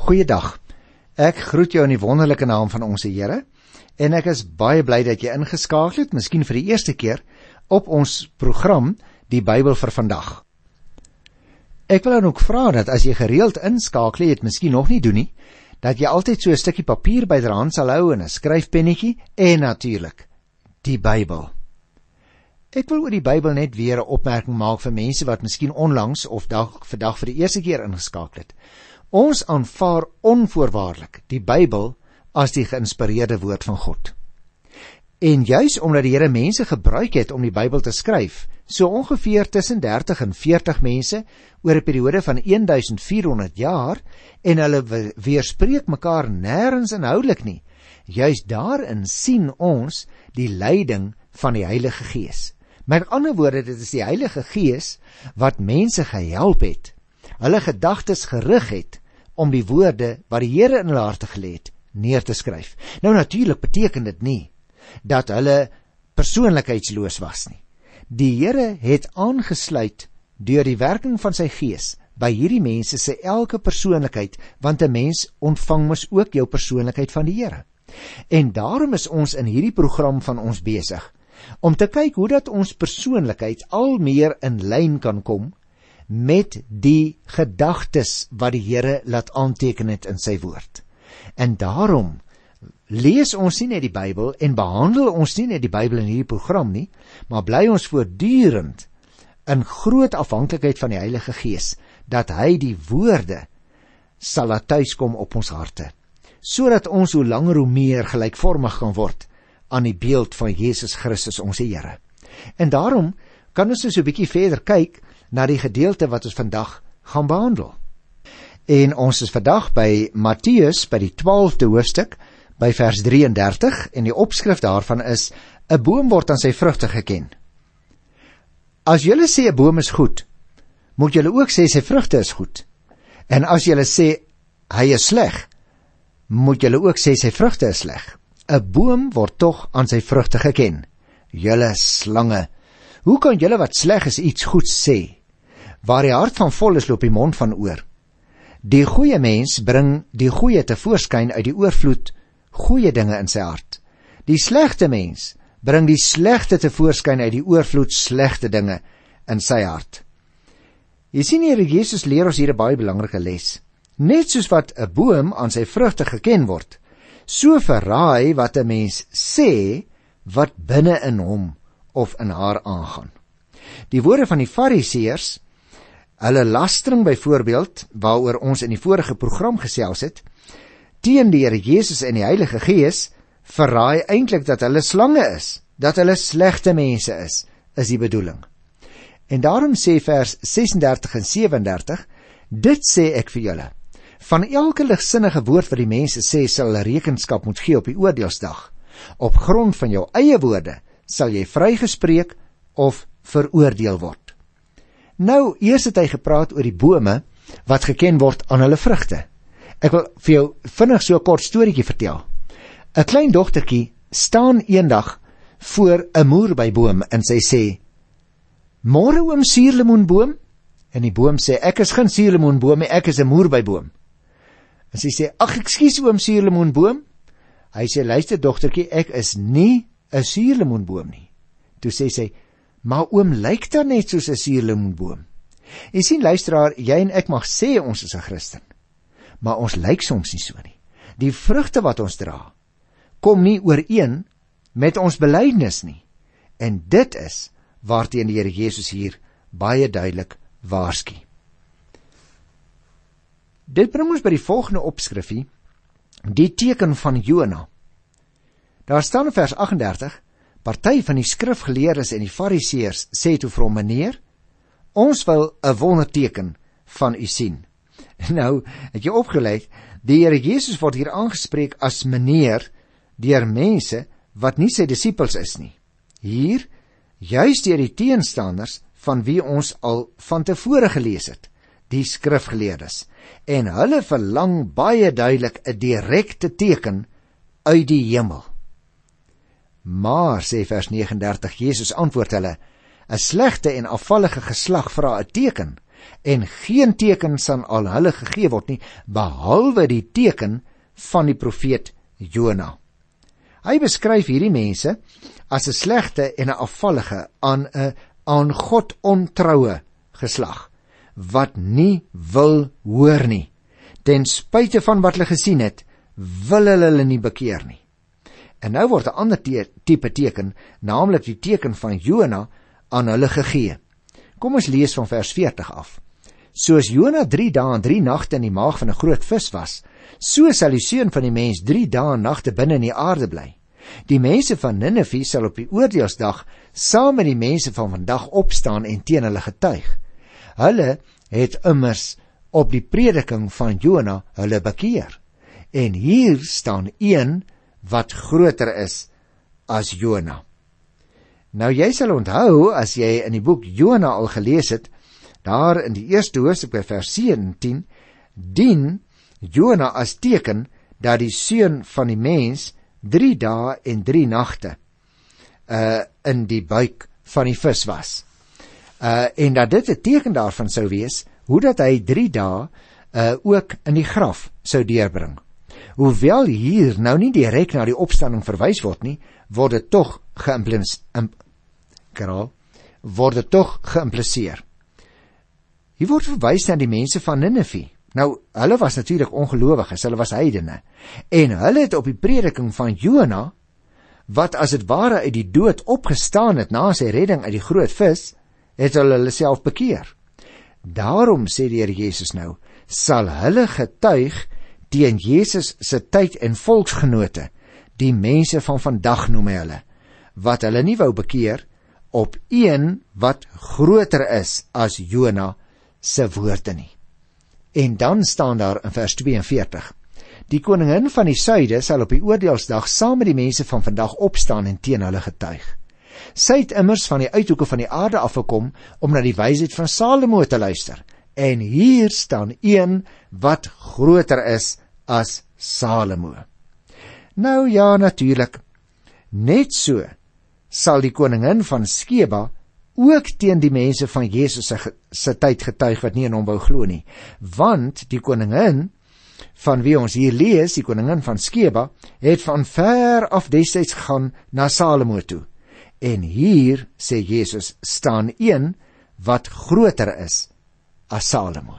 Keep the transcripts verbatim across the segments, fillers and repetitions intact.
Goeiedag, ek groet jou in die wonderlike naam van ons Here, en ek is baie bly dat jy ingeskakel het, miskien vir die eerste keer, op ons program, die Bybel vir vandag. Ek wil dan ook vra dat as jy gereeld inskakel, jy het miskien nog nie doen nie, dat jy altyd so 'n stukkie papier byderhand sal hou en 'n skryfpennetjie, en natuurlik, die Bybel. Ek wil oor die Bybel net weer 'n opmerking maak vir mense wat miskien onlangs of dag, vandag vir die eerste keer ingeskakel het. Ons aanvaar onvoorwaardelik die Bybel as die geïnspireerde woord van God. En juis omdat die Here mense gebruik het om die Bybel te skryf, so ongeveer tussen dertig en veertig mense oor 'n periode van vierduisend jaar, en hulle weerspreek mekaar nêrens inhoudelik nie. Juis daarin sien ons die leiding van die Heilige Gees. Met ander woorde, dit is die Heilige Gees wat mense gehelp het, hulle gedagtes gerig het om die woorde wat die Here in hulle harte gelê het, neer te skryf. Nou natuurlik beteken dit nie dat hulle persoonlikheidsloos was nie. Die Here het aangesluit deur die werking van sy Gees by hierdie mense se elke persoonlikheid, want 'n mens ontvang mos ook jou persoonlikheid van die Here. En daarom is ons in hierdie program van ons besig om te kyk hoe dat ons persoonlikheid al meer in lyn kan kom met die gedagtes wat die Here laat aanteken het in sy woord. En daarom lees ons nie net die Bybel en behandel ons nie net die Bybel in hierdie program nie, maar bly ons voortdurend in groot afhanklikheid van die Heilige Gees, dat hy die woorde sal laat tuiskom op ons harte, sodat ons hoe langer hoe meer gelykvormig kan word aan die beeld van Jesus Christus ons Here. En daarom kan ons so 'n bietjie verder kyk na die gedeelte wat ons vandag gaan behandel. En ons is vandag by Matteus, by die twaalfde hoofstuk, by vers drieëndertig, en die opskrif daarvan is: 'n boom word aan sy vrugte geken. As julle sê 'n boom is goed, moet julle ook sê sy vrugte is goed. En as julle sê hy is sleg, moet julle ook sê sy vrugte is sleg. 'n boom word tog aan sy vrugte geken. Julle slange, hoe kan julle wat sleg is iets goeds sê? Waar die hart van vol is, loop die mond van oor. Die goeie mens bring die goeie tevoorskyn uit die oorvloed goeie dinge in sy hart. Die slegte mens bring die slegte tevoorskyn uit die oorvloed slegte dinge in sy hart. Jy sien, Here Jesus leer ons hier 'n baie belangrike les. Net soos wat 'n boom aan sy vrugte geken word, so verraai wat 'n mens sê wat binne in hom of in haar aangaan. Die woorde van die Fariseërs, hulle lastering byvoorbeeld, waaroor ons in die vorige program gesels het, teen die Here Jesus en die Heilige Gees, verraai eintlik dat hulle slange is, dat hulle slegte mense is, is die bedoeling. En daarom sê vers sesendertig en sewendertig, dit sê ek vir julle, van elke ligsinnige woord wat die mense sê, sal hulle rekenskap moet gee op die oordeelsdag. Op grond van jou eie woorde sal jy vrygespreek of veroordeel word. Nou, eers het hy gepraat oor die bome wat geken word aan hulle vrugte. Ek wil vir jou vinnig so 'n kort storieetjie vertel. 'n Klein dogtertjie staan eendag voor 'n moerbeiboom en sy sê: "Môre oom suurlemoenboom?" En die boom sê: "Ek is geen suurlemoenboom nie, ek is 'n moerbeiboom." En sy sê: "Ag, ekskuus oom suurlemoenboom." Hy sê: "Luister dogtertjie, ek is nie 'n suurlemoenboom nie." Toe sê sy: "Maar oom lyk dan net soos 'n suurlemoenboom." Jy sien luisteraar, jy en ek mag sê ons is 'n Christen, maar ons lyk soms nie so nie. Die vrugte wat ons dra, kom nie ooreen met ons belydenis nie. En dit is waarteen die Here Jesus hier baie duidelik waarsku. Dit bring ons by die volgende opskrifie, die teken van Jona. Daar staan in vers agt-en-dertig, party van die skrifgeleerdes en die Fariseërs sê toe vir hom: "Meneer, ons wil 'n wonderteken van u sien." Nou, het jy opgelet, die Here Jesus word hier aangespreek as meneer deur mense wat nie sy disippels is nie. Hier, juis deur die teenstanders van wie ons al van tevore gelees het, die skrifgeleerdes. En hulle verlang baie duidelik 'n direkte teken uit die hemel. Maar, sê vers negenendertig, Jesus antwoord hulle: 'n slegte en afvallige geslag vra 'n teken, en geen teken sal aan hulle gegee word nie, behalwe die teken van die profeet Jona. Hy beskryf hierdie mense as 'n slegte en 'n afvallige aan 'n aan God ontroue geslag, wat nie wil hoor nie. Ten spyte van wat hulle gesien het, wil hulle hulle nie bekeer nie. En nou word 'n ander te tipe teken, naamlik die teken van Jona, aan hulle gegee. Kom ons lees van vers veertig af. Soos Jona drie dae en drie nagte in die maag van 'n groot vis was, so sal die seun van die mens drie dae en nagte binne in die aarde bly. Die mense van Ninive sal op die oordeelsdag saam met die mense van vandag opstaan en teen hulle getuig. Hulle het immers op die prediking van Jona hulle bekeer. En hier staan een wat groter is as Jona. Nou jy sal onthou, as jy in die boek Jona al gelees het, daar in die eerste hoofstuk by vers sewentien, dien Jona as teken dat die seun van die mens drie dae en drie nagte uh, in die buik van die vis was. Uh, en dat dit 'n teken daarvan sou wees, hoe dat hy drie dae uh, ook in die graf sou deurbring. Hoewel hier nou nie direk na die opstanding verwys word nie, word dit tog geïmpliseer. Word dit tog geïmpliseer. Hier word verwys na die mense van Ninive. Nou, hulle was natuurlik ongelowiges, hulle was heidene, en hulle het op die prediking van Jona, wat as het ware uit die dood opgestaan het na sy redding uit die groot vis, het hulle hulle self bekeer. Daarom, sê die Here Jesus nou, sal hulle getuig teen Jesus se tyd en volksgenote, die mense van vandag noem hy hulle, wat hulle nie wou bekeer, op een wat groter is as Jona se woorde nie. En dan staan daar in vers tweeënveertig, die koningin van die suide sal op die oordeelsdag saam met die mense van vandag opstaan en teen hulle getuig. Sy het immers van die uithoeke van die aarde afgekom om na die wysheid van Salomo te luister. En hier staan een wat groter is as Salomo. Nou ja, natuurlik, net so sal die koningin van Skeba ook teen die mense van Jesus se, se tyd getuig wat nie in hom wou glo nie. Want die koningin van wie ons hier lees, die koningin van Skeba, het van ver af destyds gegaan na Salomo toe. En hier, sê Jesus, staan een wat groter is as Salomo.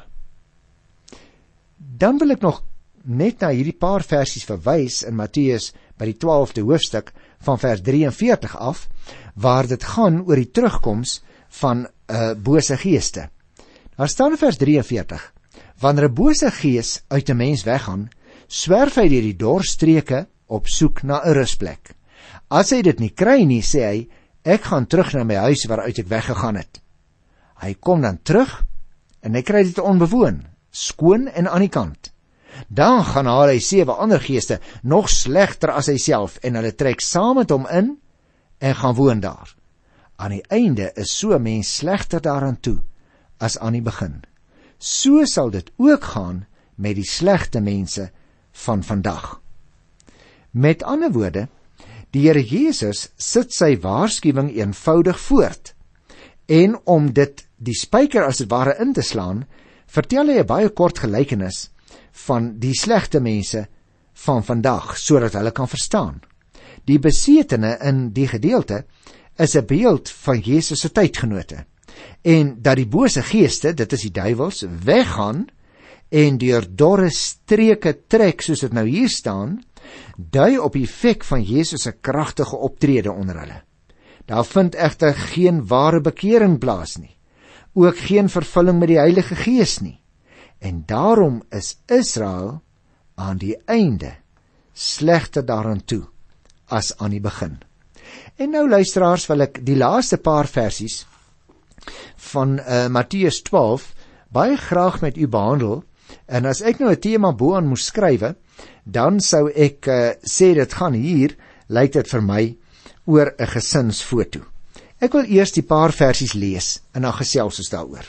Dan wil ek nog net na hierdie paar versies verwys in Matteus by die twaalfde hoofstuk van vers drieënveertig af, waar dit gaan oor die terugkoms van uh, bose geeste. Daar staan in vers drieënveertig, wanneer 'n bose gees uit 'n mens weggaan, swerf hy deur die dorstreke op soek na 'n rusplek. As hy dit nie kry nie, sê hy, ek gaan terug na my huis waaruit ek weggegaan het. Hy kom dan terug en hy kry dit onbewoon, skoon en aan die kant. Dan gaan haal hy sewe ander geeste, nog slegter as hy self, en hulle trek saam met hom in en gaan woon daar. Aan die einde is so 'n mens slegter daaraan toe as aan die begin. So sal dit ook gaan met die slegte mense van vandag. Met ander woorde, die Here Jesus sit sy waarskuwing eenvoudig voort. En om dit die spyker as dit ware in te slaan, vertel hy 'n baie kort gelykenis van die slegte mense van vandag, sodat hulle kan verstaan. Die besetene in die gedeelte is 'n beeld van Jesus se tydgenote. En dat die bose geeste, dit is die duiwels, weggaan en deur dorre streke trek, soos dit nou hier staan, dui op die effek van Jesus se kragtige optrede onder hulle. Daar vind egter geen ware bekering plaas nie, ook geen vervulling met die Heilige Gees nie. En daarom is Israel aan die einde slegter daaraan toe as aan die begin. En nou luisteraars, wil ek die laaste paar versies van uh, Matteus twaalf baie graag met u behandel. En as ek nou 'n tema bo-aan moes skrywe, dan sou ek uh, sê dit gaan hier, lyk dit vir my, oor 'n gesinsfoto. Ek wil eers die paar versies lees en dan gesels ons daaroor.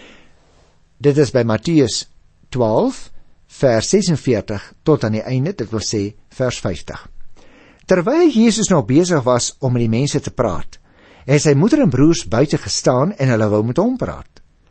Dit is by Matteus twaalf, vers sesenveertig tot aan die einde, dit wil sê vers vyftig. Terwyl Jesus nog besig was om met die mense te praat, het sy moeder en broers buite gestaan en hulle wou met hom praat.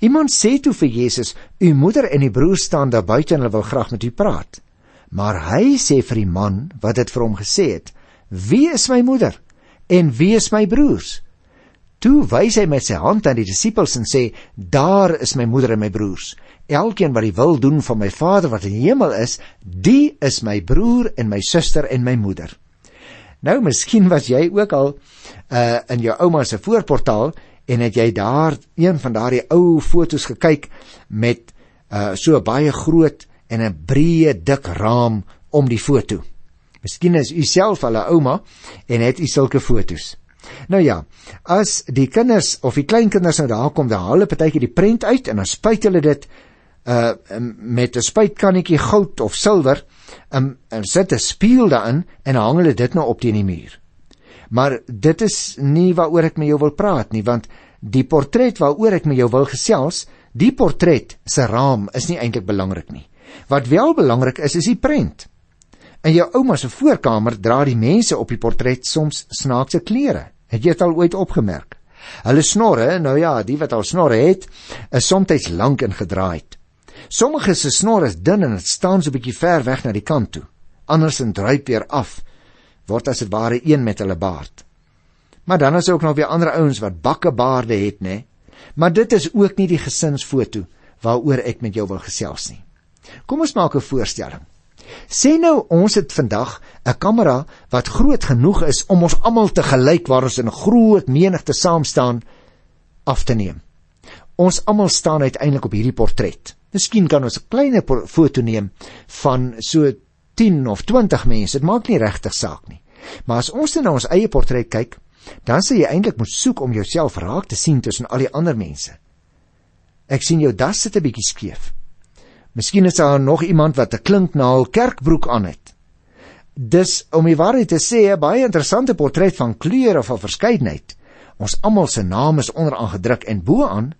Iemand sê toe vir Jesus, u moeder en die broer staan daar buite en hulle wil graag met u praat. Maar hy sê vir die man wat dit vir hom gesê het, wie is my moeder en wie is my broers? Toe wys hy met sy hand aan die disippels en sê, daar is my moeder en my broers. Elkeen wat die wil doen van my Vader wat in die hemel is, die is my broer en my suster en my moeder. Nou, miskien was jy ook al uh, in jou ouma se voorportaal en het jy daar een van daardie ou foto's gekyk met uh, so baie groot en 'n breë dik raam om die foto. Miskien is u self al 'n ouma en het u sulke foto's. Nou ja, as die kinders of die kleinkinders nou daar kom, dan haal hulle partykeer die prent uit en dan spuit hulle dit uh, met 'n spuitkannetjie goud of silwer um, en sit 'n spieël daarin en hang hulle dit nou op teen die muur. Maar dit is nie waaroor ek met jou wil praat nie, want die portret waaroor ek met jou wil gesels, die portret se raam is nie eintlik belangrik nie. Wat wel belangrik is, is die prent. In jou ouma se voorkamer dra die mense op die portret soms snaakse klere. Het jy dit al ooit opgemerk? Hulle snorre, nou ja, die wat al snorre het, is soms lank en gedraaid. Sommige se snor is dun en het staan so 'n bietjie ver weg na die kant toe. Anders en druip weer af, word as dit ware een met hulle baard. Maar dan is ook nog weer ander ouens wat bakkebaarde het, né? Maar dit is ook nie die gesinsfoto waaroor ek met jou wil gesels nie. Kom ons maak 'n voorstelling. Sê nou, ons het vandag 'n kamera wat groot genoeg is om ons almal te gelyk waar ons in 'n groot menigte saam staan af te neem. Ons almal staan uiteindelik op hierdie portret. Miskien kan ons 'n kleiner foto neem van so tien of twintig mense, dit maak nie regtig saak nie. Maar as ons na ons eie portret kyk, dan sal jy eintlik moet soek om jouself raak te sien tussen al die ander mense. Ek sien jou das sit 'n bietjie skeef. Miskien is daar nog iemand wat 'n klinknaal kerkbroek aan het. Dis, om die waarheid te sê, 'n baie interessante portret van kleur of van verskeidenheid. Ons almal se naam is onderaan gedruk en bo-aan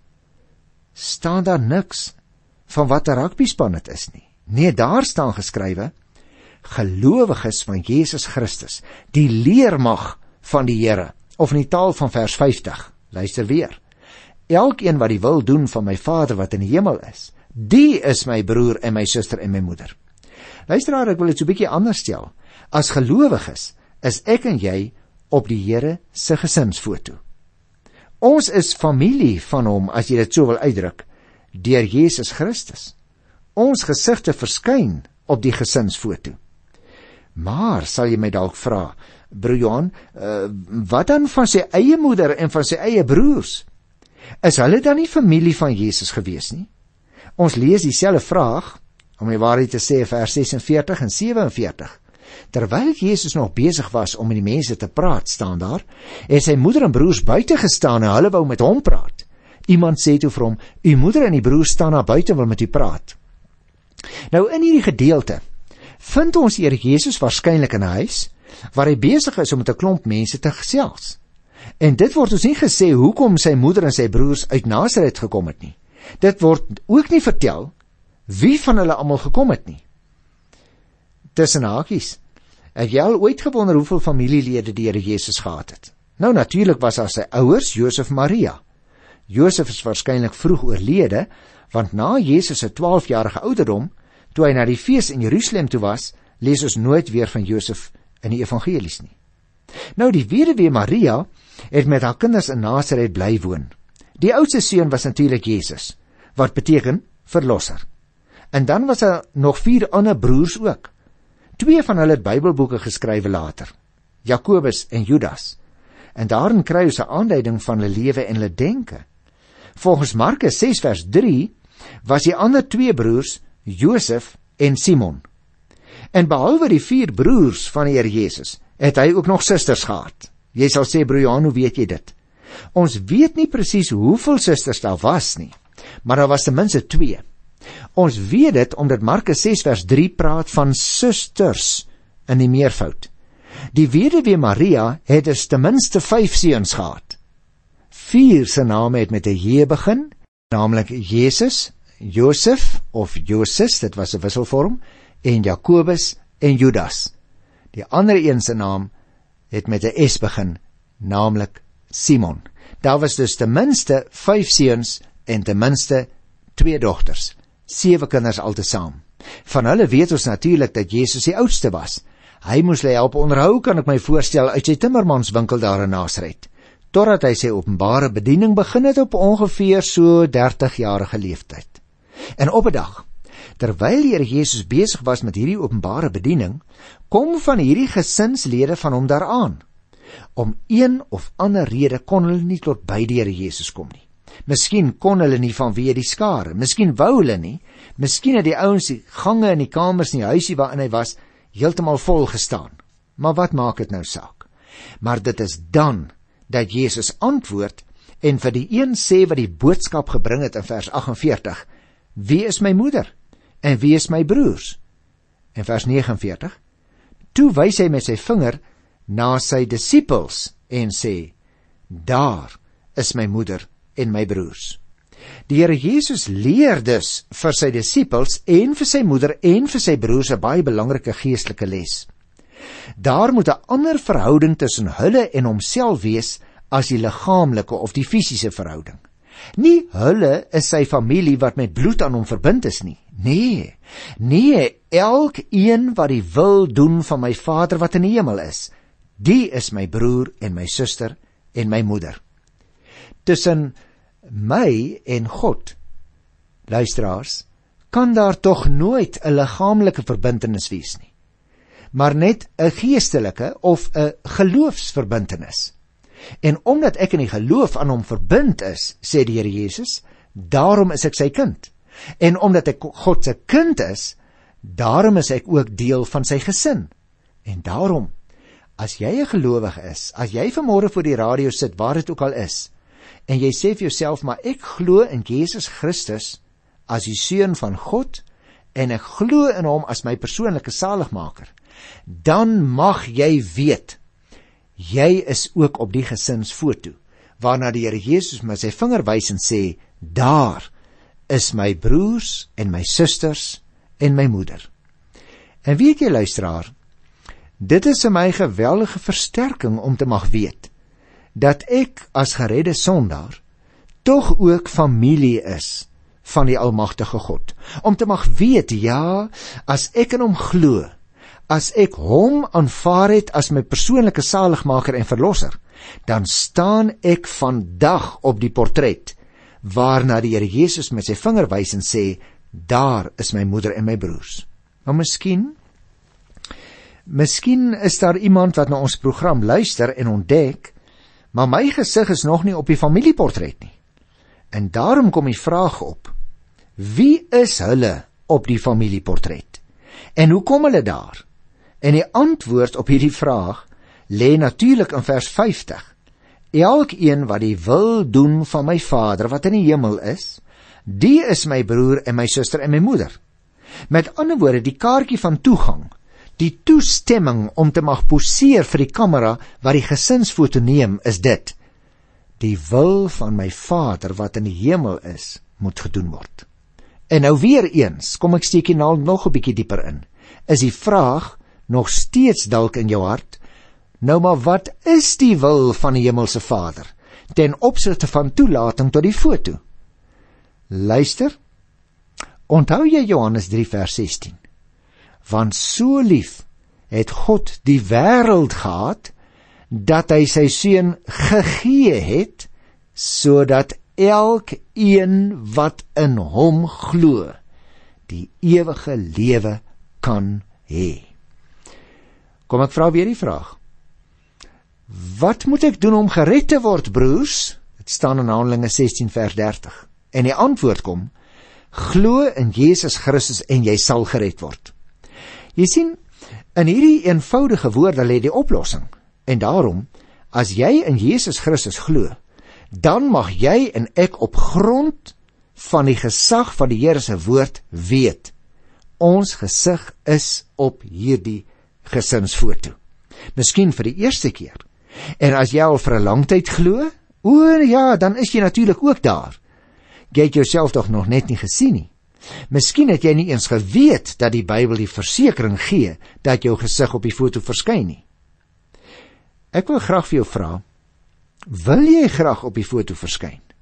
staan daar niks van wat 'n rugbyspan dit is nie. Nee, daar staan geskrywe, gelowiges van Jesus Christus, die leermag van die Here, of in die taal van vers vyftig. Luister weer. Elkeen wat die wil doen van my Vader wat in die hemel is, die is my broer en my suster en my moeder. Luisteraar, ek wil dit so 'n bietjie anders stel. As gelowiges is ek en jy op die Here se gesinsfoto. Ons is familie van hom, as jy dit so wil uitdruk, deur Jesus Christus. Ons gesigte verskyn op die gesinsfoto. Maar sal jy my dalk vra, broer Johan, uh, wat dan van sy eie moeder en van sy eie broers? Is hulle dan nie familie van Jesus gewees nie? Ons lees dieselfde vraag, om die waarheid te sê, vers sesenveertig en sewenveertig. Terwyl Jesus nog besig was om met die mense te praat, staan daar, het sy moeder en broers buite gestaan en hulle wou met hom praat. Iemand sê toe vir hom, u moeder en die broers staan daar buite en wil met u praat. Nou in hierdie gedeelte vind ons Here Jesus waarskynlik in 'n huis waar hy besig is om met 'n klomp mense te gesels. En dit word ons nie gesê hoekom sy moeder en sy broers uit Nasaret gekom het nie. Dit word ook nie vertel wie van hulle almal gekom het nie. Tussen hakies, het jy al ooit gewonder hoeveel familielede die Here Jesus gehad het? Nou natuurlik was daar sy ouers, Josef en Maria. Josef is waarskynlik vroeg oorlede, want na Jesus se twaalfjarige ouderdom, toe hy na die fees in Jerusalem toe was, lees ons nooit weer van Josef in die evangelies nie. Nou die weduwee Maria het met haar kinders in Nasaret bly woon. Die oudste seun was natuurlik Jesus, wat beteken verlosser. En dan was daar nog vier ander broers ook. Twee van hulle het Bybelboeke geskrywe later, Jakobus en Judas. En daarin kry ons 'n aanduiding van hulle lewe en hulle denke. Volgens Markus ses vers drie was die ander twee broers Josef en Simon. En behalwe die vier broers van die Here Jesus, het hy ook nog susters gehad. Jy sal sê, broer Johan, hoe weet jy dit? Ons weet nie presies hoeveel susters daar was nie, maar daar was ten minste twee. Ons weet dit omdat Markus ses vers drie praat van susters in die meervoud. Die weduwee Maria het dus ten minste vyf seuns gehad. Vier se name het met 'n J begin, naamlik Jesus, Josef of Josis, dit was 'n wisselvorm, en Jakobus en Judas. Die ander een se naam het met 'n S begin, naamlik Simon. Daar was dus ten minste vyf seuns en ten minste twee dogters, sewe kinders altesaam. Van hulle weet ons natuurlik dat Jesus die oudste was. Hy moes hulle help onderhou, kan ek my voorstel, uit sy timmermanswinkel daar in Nasaret, totdat hy sy openbare bediening begin het op ongeveer so dertig-jarige leeftyd. En op 'n dag, terwyl die Here Jesus besig was met hierdie openbare bediening, kom van hierdie gesinslede van hom daaraan. Om een of ander rede kon hulle nie tot by die Here Jesus kom nie. Miskien kon hulle nie vanweë die skare, miskien wou hulle nie, miskien het die ouens die gange en die kamers in die huisie waarin hy was heeltemal vol gestaan. Maar wat maak dit nou saak? Maar dit is dan dat Jesus antwoord en vir die een sê wat die boodskap gebring het in vers agt en veertig, wie is my moeder en wie is my broers? En vers nege en veertig, toe wys hy met sy vinger na sy disippels en sê, daar is my moeder en my broers. Die Here Jesus leer dus vir sy disippels en vir sy moeder en vir sy broers 'n baie belangrike geestelike les. Daar moet 'n ander verhouding tussen hulle en homself wees as die liggaamlike of die fisiese verhouding. Nie hulle is sy familie wat met bloed aan hom verbind is nie. Nee, nee, elkeen wat die wil doen van my Vader wat in die hemel is, die is my broer en my suster en my moeder. Tussen my en God, luisteraars, kan daar tog nooit 'n liggaamlike verbintenis wees nie, maar net 'n geestelike of 'n geloofsverbintenis. En omdat ek in die geloof aan hom verbind is, sê die Here Jesus, daarom is ek sy kind. En omdat ek God se kind is, daarom is ek ook deel van sy gesin. En daarom, as jy 'n gelowige is, as jy vanmôre voor die radio sit, waar dit ook al is, en jy sê vir jouself, maar ek glo in Jesus Christus as die Seun van God, en ek glo in hom as my persoonlike saligmaker, dan mag jy weet, jy is ook op die gesinsfoto, waarna die Here Jesus met sy vinger wys en sê, daar is my broers en my susters en my moeder. En weet jy, luisteraar, dit is vir my geweldige versterking om te mag weet, dat ek as geredde sondaar tog ook familie is van die almagtige God. Om te mag weet, ja, as ek in hom glo, as ek hom aanvaar het as my persoonlike saligmaker en verlosser, dan staan ek vandag op die portret, waarna die Here Jesus met sy vinger wys en sê, daar is my moeder en my broers. Maar miskien, miskien is daar iemand wat na ons program luister en ontdek, maar my gesig is nog nie op die familieportret nie. En daarom kom die vraag op, wie is hulle op die familieportret? En hoe kom hulle daar? En die antwoord op hierdie vraag lê natuurlik in vers vyftig. Elkeen wat die wil doen van my Vader wat in die hemel is, die is my broer en my suster en my moeder. Met ander woorde, die kaartjie van toegang, die toestemming om te mag poseer vir die kamera wat die gesinsfoto neem, is dit: die wil van my Vader wat in die hemel is, moet gedoen word. En nou weer eens, kom ek steek hier nou nog 'n bietjie dieper in, is die vraag nog steeds dalk in jou hart, nou maar wat is die wil van die hemelse Vader, ten opsigte van toelating tot die foto? Luister, onthou jy Johannes drie vers sestien? Want so lief het God die wêreld gehad, dat hy sy seun gegee het, sodat elkeen wat in hom glo, die ewige lewe kan hê. Kom ek vra weer die vraag, wat moet ek doen om gered te word, broers? Dit staan in Handelinge sestien vers dertig. En die antwoord kom, glo in Jesus Christus en jy sal gered word. Jy sien, in hierdie eenvoudige woorde lê die oplossing. En daarom, as jy in Jesus Christus glo, dan mag jy en ek op grond van die gesag van die Here se woord weet, ons gesig is op hierdie gesinsfoto. Miskien vir die eerste keer. En as jy al vir 'n lang tyd glo, o ja, dan is jy natuurlik ook daar. Jy het jouself toch nog net nie gesien nie. Miskien het jy nie eens geweet dat die Bybel die versekering gee dat jou gesig op die foto verskyn nie. Ek wil graag vir jou vra, wil jy graag op die foto verskyn?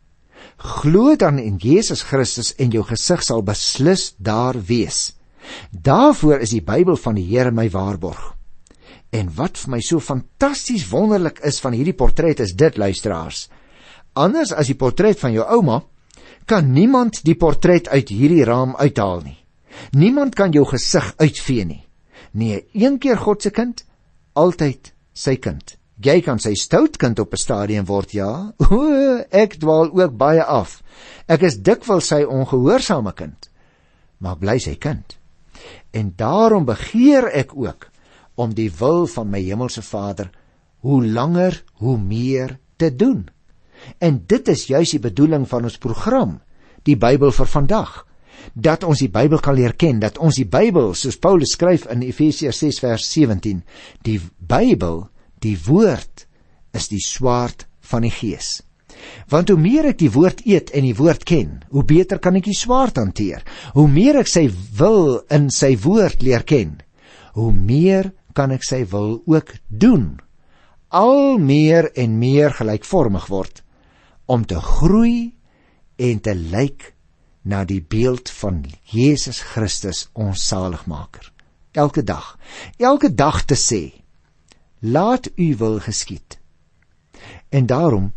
Glo dan in Jesus Christus en jou gesig sal beslis daar wees. Daarvoor is die Bybel van die Here my waarborg. En wat vir my so fantasties wonderlik is van hierdie portret is dit, luisteraars. Anders as die portret van jou ouma, kan niemand die portret uit hierdie raam uithaal nie. Niemand kan jou gesig uitvee nie. Nee, een keer God se kind, altyd sy kind. Jy kan sy stout kind op 'n stadium word, ja. O, ek dwaal ook baie af. Ek is dikwels sy ongehoorsame kind, maar bly sy kind. En daarom begeer ek ook om die wil van my hemelse Vader hoe langer, hoe meer te doen. En dit is juis die bedoeling van ons program, die Bybel vir vandag. Dat ons die Bybel kan leer ken, dat ons die Bybel, soos Paulus skryf in Efesiërs ses vers sewentien, die Bybel, die woord, is die swaard van die Gees. Want hoe meer ek die woord eet en die woord ken, hoe beter kan ek die swaard hanteer. Hoe meer ek sy wil in sy woord leer ken, hoe meer kan ek sy wil ook doen. Al meer en meer gelykvormig word, om te groei en te lyk na die beeld van Jesus Christus, ons saligmaker. Elke dag, elke dag te sê, laat u wil geskied. En daarom,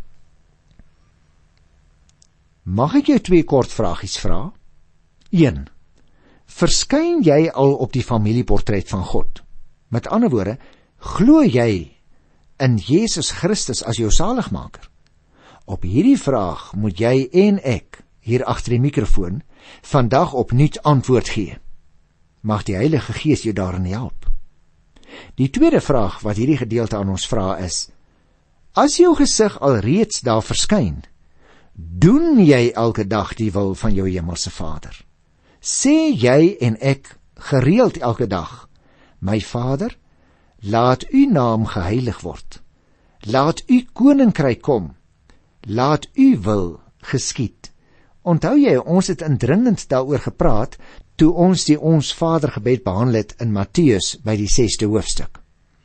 mag ek jou twee kort vragies vra? een. Verskyn jy al op die familieportret van God? Met ander woorde, glo jy in Jesus Christus as jou saligmaker? Op hierdie vraag moet jy en ek, hier agter die mikrofoon, vandag opnuut antwoord gee. Mag die Heilige Gees jou daarin help. Die tweede vraag wat hierdie gedeelte aan ons vra is, as jou gesig alreeds daar verskyn, doen jy elke dag die wil van jou hemelse Vader? Sê jy en ek gereeld elke dag, my Vader, laat u naam geheilig word, laat u koninkryk kom, laat u wil geskied. Onthou jy, ons het indringend daaroor gepraat, toe ons die Ons Vader gebed behandel het in Matteus by die sesde hoofstuk.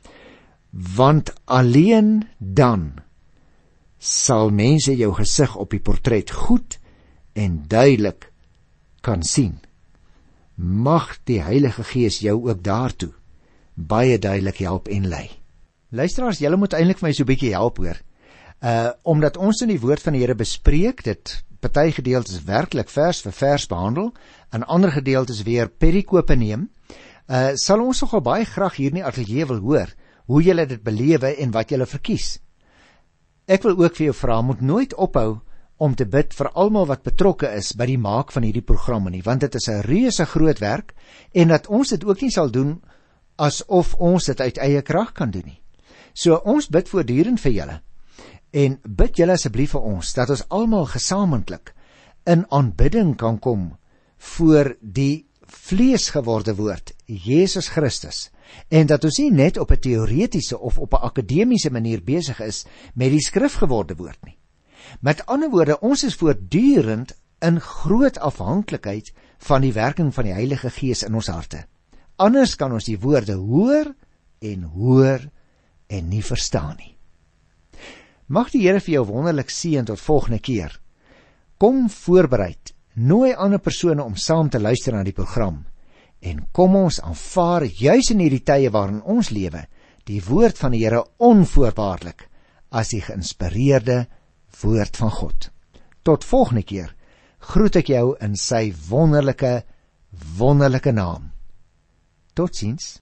Want alleen dan sal mense jou gesig op die portret goed en duidelik kan sien. Mag die Heilige Gees jou ook daartoe baie duidelik help en lei. Luisteraars, julle moet eintlik vir my so 'n bietjie help hoor. Uh, omdat ons in die woord van die Here bespreek, dit party gedeeltes werklik vers vir vers behandel, en ander gedeeltes weer perikope neem, uh, sal ons nogal baie graag hier in die ateljee wil hoor, hoe julle dit belewe en wat julle verkies. Ek wil ook vir jou vra, moet nooit ophou om te bid vir almal wat betrokke is by die maak van hierdie programme nie, want dit is 'n reuse groot werk, en dat ons dit ook nie sal doen asof ons dit uit eie krag kan doen nie. So ons bid voortdurend vir julle, en bid julle asseblief vir ons, dat ons almal gesamentlik in aanbidding kan kom voor die vleesgeworde woord, Jesus Christus, en dat ons nie net op 'n teoretiese of op 'n akademiese manier besig is met die skrifgeworde woord nie. Met ander woorde, ons is voortdurend in groot afhanklikheid van die werking van die Heilige Gees in ons harte. Anders kan ons die woorde hoor en hoor en nie verstaan nie. Mag die Here vir jou wonderlik seën tot volgende keer. Kom voorbereid, nooi ander persone om saam te luister na die program, en kom ons aanvaar juis in hierdie tye waarin ons lewe, die woord van die Here onvoorwaardelik as die geïnspireerde woord van God. Tot volgende keer groet ek jou in sy wonderlike, wonderlike naam. Totsiens.